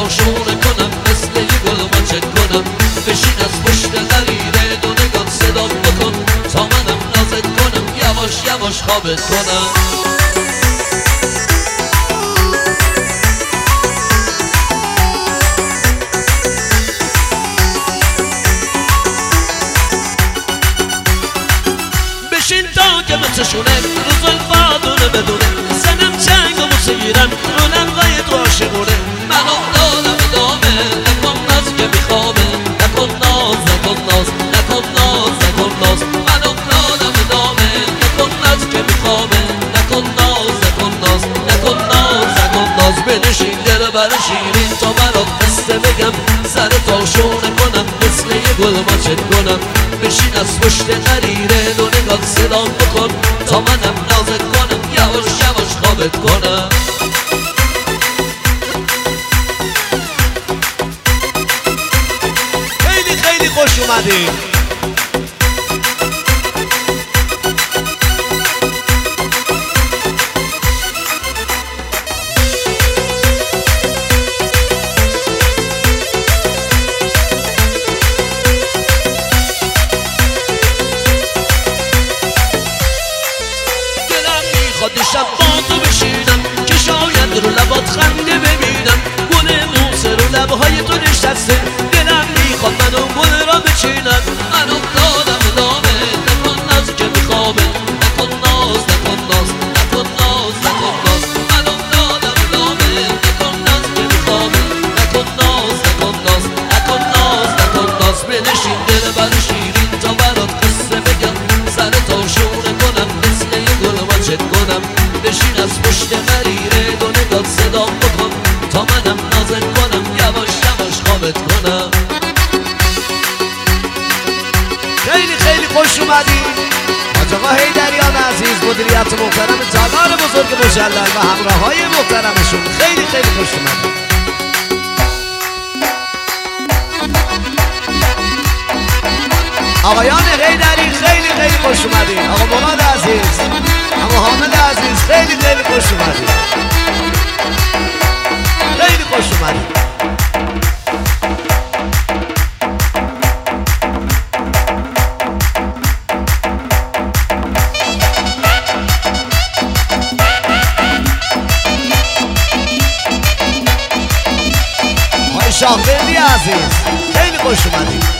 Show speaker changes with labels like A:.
A: شونه کنم، مثل یه گل ماچت کنم. بشین از پشت غریره دو نگات صدا بکن، تا منم نازت کنم، یواش یواش خوابت کنم. بشین تا که مثلشونه رو زلفاتونه بدونه، سنم چنگ و بوسه گیرم رو لبهای تو عاشقونه. من افتادم ادامه، نکن ناز که میخوابه، نکن ناز نکن ناز نکن ناز نکن ناز. من افتادم ادامه، نکن ناز که میخوابه، نکن ناز نکن ناز نکن ناز نکن ناز. بنشین دل بر شیرین تا برات قصه بگم، سر تا شونه کنم، مثل یه گل ماچت کنم. بشین از پشت غریره دو نگات صدا بکن، تا منم نازت کنم، یواش یواش خوابت کنم.
B: خیلی خیلی خوش اومدی.
A: شب با تو بشینم که شاید رو لبات خنده ببینم، گل موسه رو لبهای تو نشسته، دلم میخواد منو گل را بچینم. من افتادم ادامه، نکن ناز که میخوابه، نکن ناز نکن ناز نکن ناز نکن ناز. من افتادم ادامه، نکن ناز که میخوابه، نکن ناز نکن ناز نکن ناز نکن ناز. بنشین دل بر شیرین تا برات قصه بگم، سر تا شونه کنم، مثل یه گل ماچت کنم. بشین از پشت غریره دو نگات صدا بکن، تا منم نازت کنم، یواش یواش خوابت کنم.
B: خیلی خیلی خوش اومدی. حاج آقا حیدریان عزیز، مدیریت محترم زنان بزرگ مجلل و همراه های محترمشون، خیلی خیلی خوش اومدی. آقایان حیدری خیلی خیلی خوش اومدی. آقا مراد عزیز، آقا حامد عزیز، خیلی خیلی خوش اومدی. خیلی خوش اومدی. آقای شاهبردی عزیز، خیلی خوش اومدی.